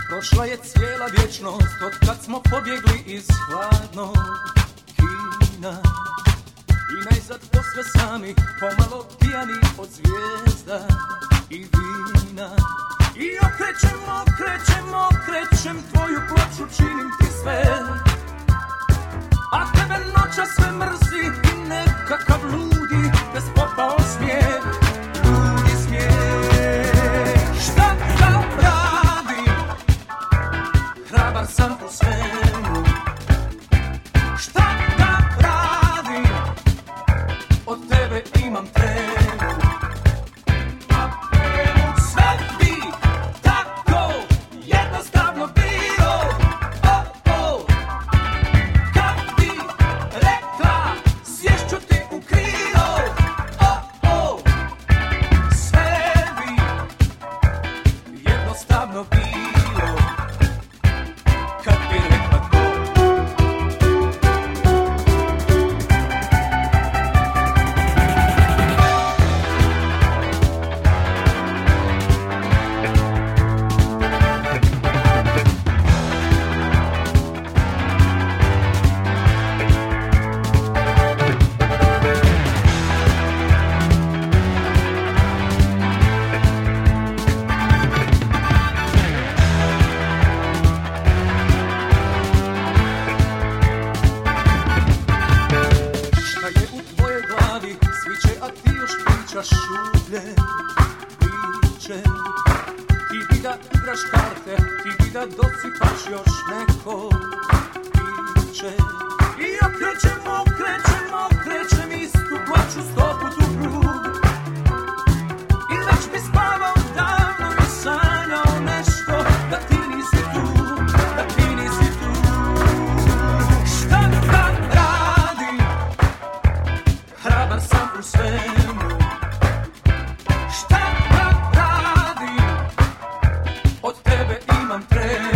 Prošla je cijela vječnost od kad smo pobjegli iz hladnog kina. I najzad posve sami, pomalo pijani od zvijezda i vina. I okrećem tvoju ploču, činim ti sve, a tebe noća sve mrzi i nekakav ludi, bez popao smijeh, ludi smijeh. Šta da radim, hrabar sam u svemu. Šta da radim, od tebe imam tremu. Sve bi tako jednostavno bilo, kad bi rekla sješću ti u krilo. Sve bi jednostavno bilo, kad bi rekla to. Šta je u tvojoj glavi, sviće, a ti još pričaš šuplje priče. Ti bi da igraš karte, ti bi da dosipaš još neko piće. I okrećem istu ploču sto put u krug. I već bi spavao davno i sanjao nešto, da ti nisi tu, da ti nisi tu. Šta da radim, hrabar sam u svemu. Šta da radim, od tebe imam tremu.